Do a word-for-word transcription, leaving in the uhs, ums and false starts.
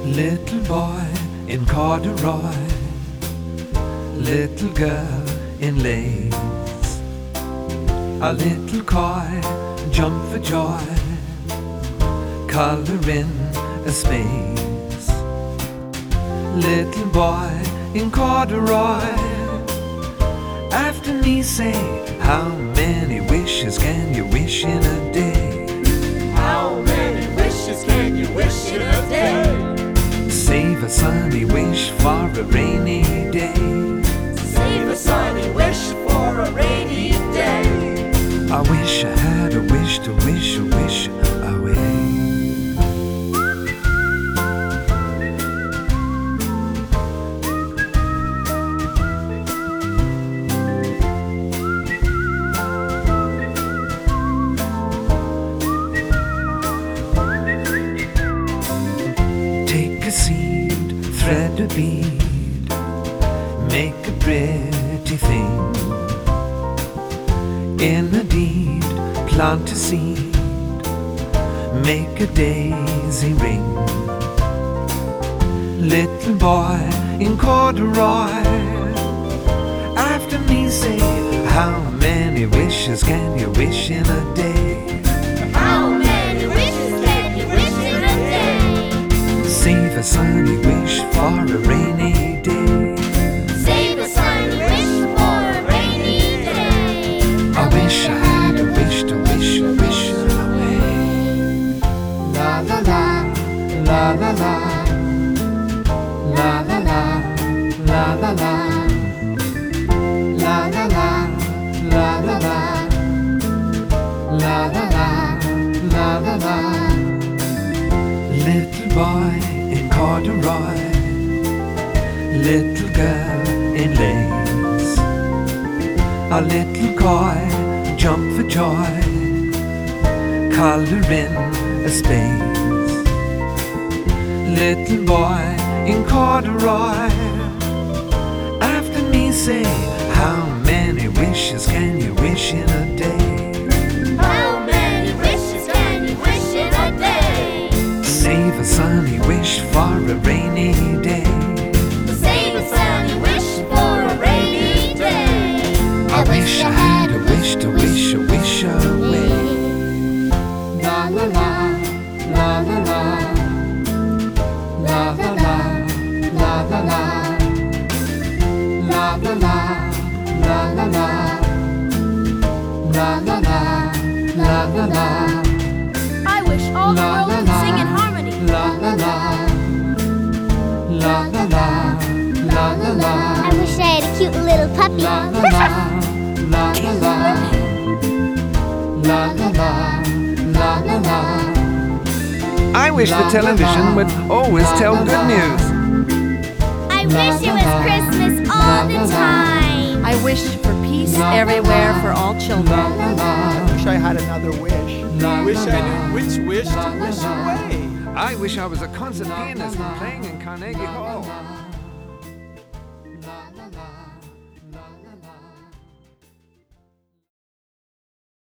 Little boy in corduroy, little girl in lace, a little coy jump for joy, color in a space. Little boy in corduroy, after me say, how many wishes can you wish in a day? How many wishes can you wish in a day? Save a sunny wish for a rainy day. Save a sunny wish for a rainy day. I wish I had a wish to wish a wish away. Take a seed, thread a bead, make a pretty thing. In a deed, plant a seed, make a daisy ring. Little boy in corduroy, after me say, how many wishes can you wish in a day? How many wishes can you wish in a day? Save a sunny wish for a rainy day. Save a sunny wish for a rainy day. I wish I had a wish to wish a wish away. La la la, la la la, la la la, la la la, la la la, la la la, la la la, la la la. Little boy in corduroy, little girl in lace, a little coy jump for joy, color in a space. Little boy in corduroy, after me say, how many wishes can you wish in a day? How many wishes can you wish in a day? Save a sunny wish for a rainy day. Save a sunny wish for a rainy day. I wish I had a wish to wish a wish away. La la la, la la la, la la la, la la la, la la la, la la la, la la la, la la la. I wish all the La world la could la, sing in harmony. la la la, la la la, la la la, I wish I had a cute little puppy. la la la, la la la, la la la, la la la. I wish the television would always tell good news. I wish it was Christmas all the time. I wish for peace everywhere for all children. I wish I had another wish. Wish I knew which wish to wish away. I wish I was a concert pianist playing in Carnegie Hall.